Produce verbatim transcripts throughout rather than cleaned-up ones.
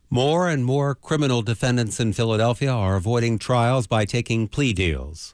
More and more criminal defendants in Philadelphia are avoiding trials by taking plea deals.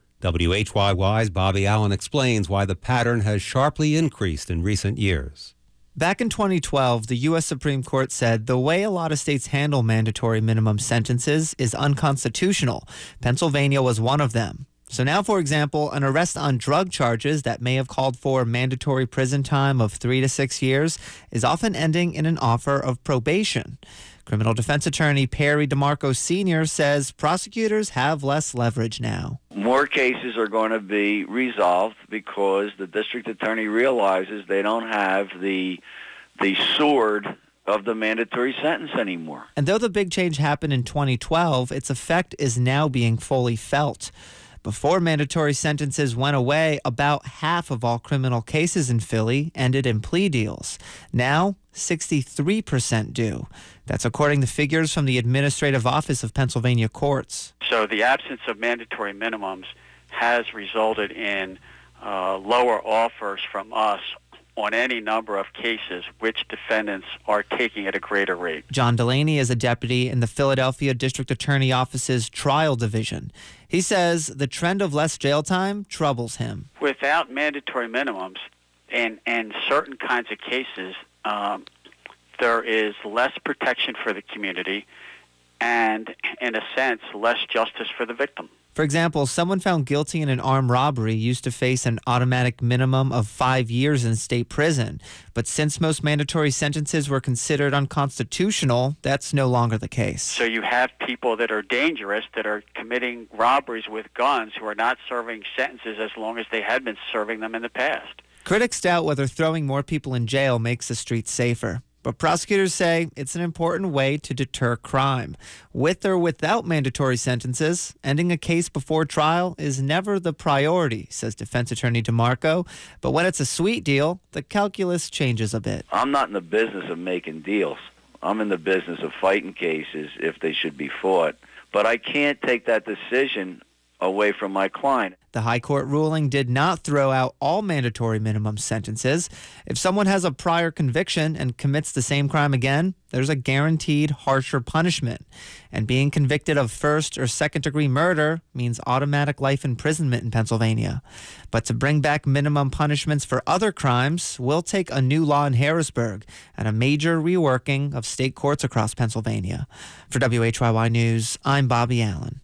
W H Y Y's Bobby Allen explains why the pattern has sharply increased in recent years. Back in twenty twelve, the U S Supreme Court said the way a lot of states handle mandatory minimum sentences is unconstitutional. Pennsylvania was one of them. So now, for example, an arrest on drug charges that may have called for mandatory prison time of three to six years is often ending in an offer of probation. Criminal defense attorney Perry DeMarco Senior says prosecutors have less leverage now. More cases are going to be resolved because the district attorney realizes they don't have the the sword of the mandatory sentence anymore. And though the big change happened in twenty twelve, its effect is now being fully felt. Before mandatory sentences went away, about half of all criminal cases in Philly ended in plea deals. Now, sixty-three percent do. That's according to figures from the Administrative Office of Pennsylvania Courts. So the absence of mandatory minimums has resulted in uh, lower offers from us on any number of cases which defendants are taking at a greater rate. John Delaney is a deputy in the Philadelphia District Attorney Office's Trial Division. He says the trend of less jail time troubles him. Without mandatory minimums and, and certain kinds of cases, um, there is less protection for the community and, in a sense, less justice for the victim. For example, someone found guilty in an armed robbery used to face an automatic minimum of five years in state prison. But since most mandatory sentences were considered unconstitutional, that's no longer the case. So you have people that are dangerous, that are committing robberies with guns, who are not serving sentences as long as they had been serving them in the past. Critics doubt whether throwing more people in jail makes the streets safer. But prosecutors say it's an important way to deter crime. With or without mandatory sentences, ending a case before trial is never the priority, says defense attorney DeMarco. But when it's a sweet deal, the calculus changes a bit. I'm not in the business of making deals. I'm in the business of fighting cases if they should be fought. But I can't take that decision away from my client. The High Court ruling did not throw out all mandatory minimum sentences. If someone has a prior conviction and commits the same crime again, there's a guaranteed harsher punishment. And being convicted of first or second degree murder means automatic life imprisonment in Pennsylvania. But to bring back minimum punishments for other crimes will take a new law in Harrisburg and a major reworking of state courts across Pennsylvania. For W H Y Y News, I'm Bobby Allen.